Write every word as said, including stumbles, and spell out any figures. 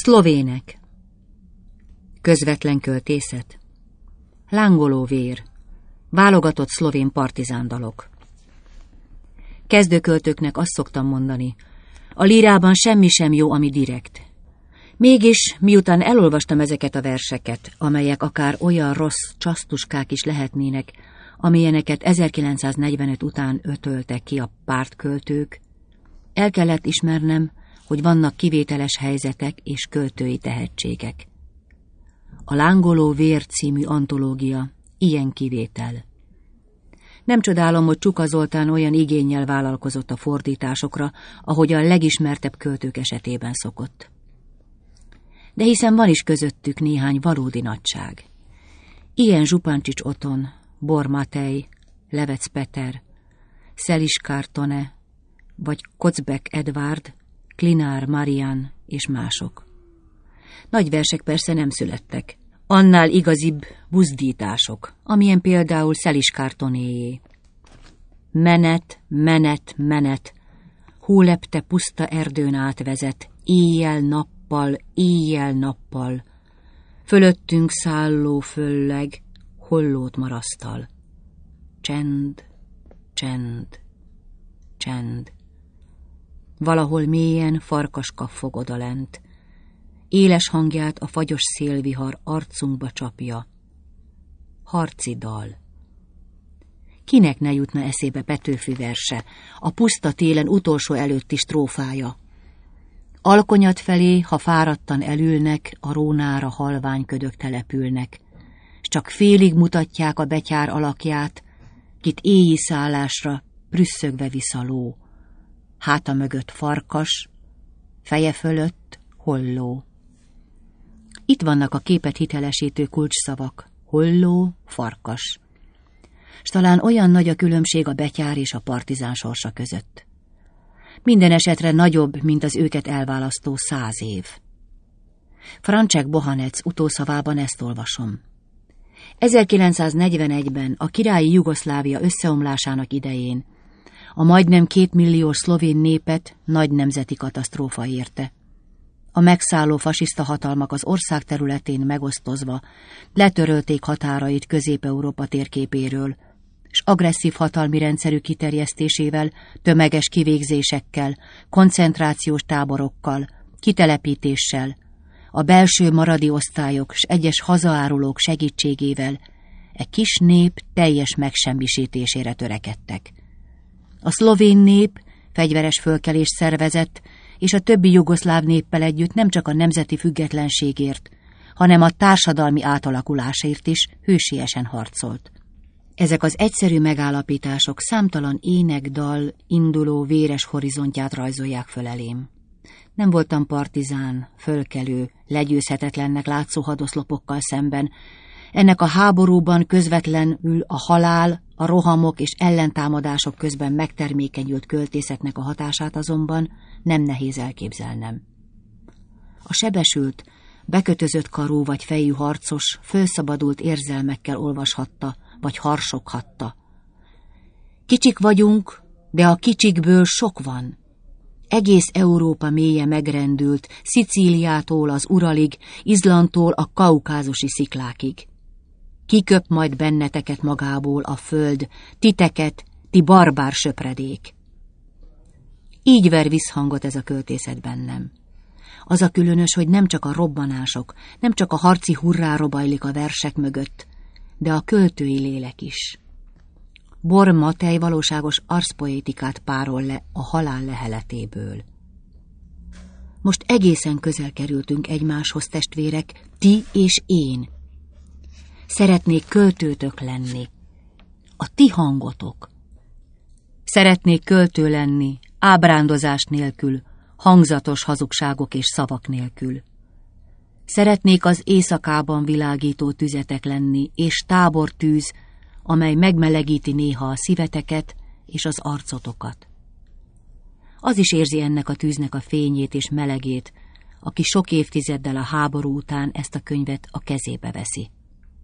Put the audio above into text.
Szlovének. Közvetlen költészet. Lángoló vér. Válogatott szlovén partizándalok. Kezdőköltőknek azt szoktam mondani, a lírában semmi sem jó, ami direkt. Mégis, miután elolvastam ezeket a verseket, amelyek akár olyan rossz csasztuskák is lehetnének, amilyeneket ezerkilencszáznegyvenöt után ötöltek ki a pártköltők, el kellett ismernem, hogy vannak kivételes helyzetek és költői tehetségek. A Lángoló vér című antológia ilyen kivétel. Nem csodálom, hogy Csuka Zoltán olyan igénnyel vállalkozott a fordításokra, ahogy a legismertebb költők esetében szokott. De hiszen van is közöttük néhány valódi nagyság. Ilyen Zsupancsics Oton, Bor Matej, Levec Peter, Szelis Kártone, vagy Kocbek Edvárd, Klinár Marian és mások. Nagy versek persze nem születtek. Annál igazibb buzdítások, amilyen például Szelis Kártonéjé. Menet, menet, menet, hólepte puszta erdőn átvezet, éjjel-nappal, éjjel-nappal, fölöttünk szálló fölleg, hollót marasztal. Csend, csend, csend. Valahol mélyen farkas kaffog odalent. Éles hangját a fagyos szélvihar arcunkba csapja. Harci dal. Kinek ne jutna eszébe Petőfi verse, a puszta télen utolsó előtti strófája? Alkonyat felé, ha fáradtan elülnek, a rónára halványködök települnek, s csak félig mutatják a betyár alakját, kit éjji szállásra prüsszögve visz a ló. Háta mögött farkas, feje fölött holló. Itt vannak a képet hitelesítő kulcsszavak, holló, farkas. S talán olyan nagy a különbség a betyár és a partizán sorsa között. Minden esetre nagyobb, mint az őket elválasztó száz év. Franček Bohanec utószavában ezt olvasom. ezerkilencszáznegyvenegyben a királyi Jugoszlávia összeomlásának idején a majdnem kétmilliós szlovén népet nagy nemzeti katasztrófa érte. A megszálló fasiszta hatalmak az ország területén megosztozva letörölték határait Közép-Európa térképéről, s agresszív hatalmi rendszerű kiterjesztésével, tömeges kivégzésekkel, koncentrációs táborokkal, kitelepítéssel, a belső maradi osztályok s egyes hazaárulók segítségével e kis nép teljes megsemmisítésére törekedtek. A szlovén nép fegyveres fölkelést szervezett, és a többi jugoszláv néppel együtt nem csak a nemzeti függetlenségért, hanem a társadalmi átalakulásért is hősiesen harcolt. Ezek az egyszerű megállapítások számtalan ének-dal induló véres horizontját rajzolják föl elém. Nem voltam partizán, fölkelő, legyőzhetetlennek látszó hadoszlopokkal szemben. Ennek a háborúban közvetlenül a halál, a rohamok és ellentámadások közben megtermékenyült költészetnek a hatását azonban nem nehéz elképzelnem. A sebesült, bekötözött karú vagy fejű harcos fölszabadult érzelmekkel olvashatta, vagy harsoghatta. Kicsik vagyunk, de a kicsikből sok van. Egész Európa mélye megrendült, Szicíliától az Uralig, Izlandtól a kaukázusi sziklákig. Kiköp majd benneteket magából a föld, titeket, ti barbár söpredék. Így ver visszhangot ez a költészet bennem. Az a különös, hogy nem csak a robbanások, nem csak a harci hurrá robajlik a versek mögött, de a költői lélek is. Bor Matej valóságos arszpoétikát párol le a halál leheletéből. Most egészen közel kerültünk egymáshoz, testvérek, ti és én. Szeretnék költőtök lenni, a ti hangotok. Szeretnék költő lenni, ábrándozás nélkül, hangzatos hazugságok és szavak nélkül. Szeretnék az éjszakában világító tüzetek lenni, és tábortűz, amely megmelegíti néha a szíveteket és az arcotokat. Az is érzi ennek a tűznek a fényét és melegét, aki sok évtizeddel a háború után ezt a könyvet a kezébe veszi.